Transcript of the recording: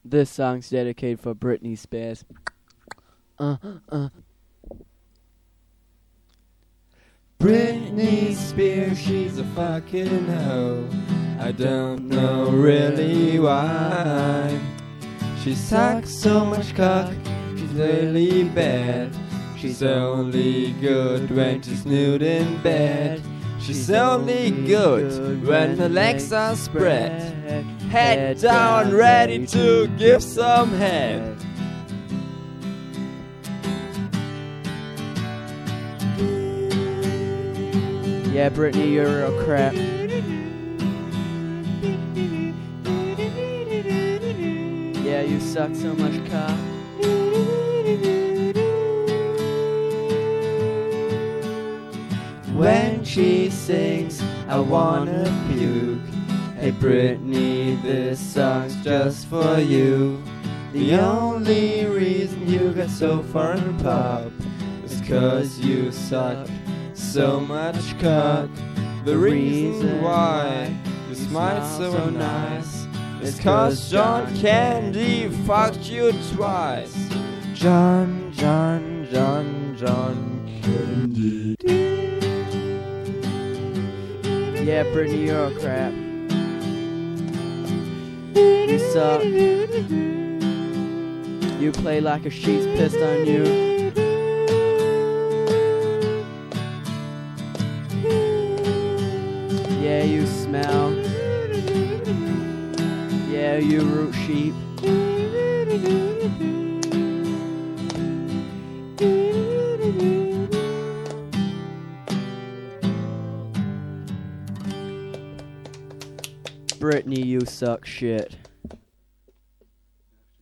This song's dedicated for Britney Spears. Britney Spears, she's a fucking hoe. I don't know really why. She sucks so much cock, she's really bad. She's only good when she's nude in bed. She's only good when her legs are spread. Head down, ready to give some head. Yeah, Britney, you're real crap. Yeah, you suck so much cock. When she sings, I wanna puke. Hey Britney, this song's just for you. The only reason you got so far in pop is 'cause you suck so much cock. The reason why you smile so nice is 'cause John Candy fucked you twice. John Candy. Yeah, Britney, you're a crap. You suck. You play like a sheet's pissed on you. Yeah, you smell. Yeah, you root sheep. Britney, you suck shit.